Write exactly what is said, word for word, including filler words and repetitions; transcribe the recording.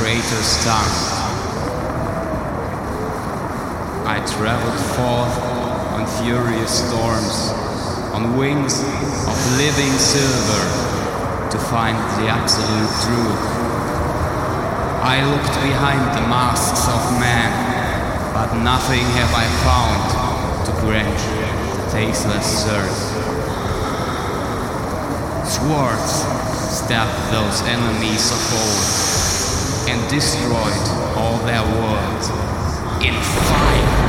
traitor's tongue. I traveled forth on furious storms, on wings of living silver, to find the absolute truth. I looked behind the masks of man, but nothing have I found to quench the tasteless thirst. Swords stabbed those enemies of old and destroyed all their worlds in fire.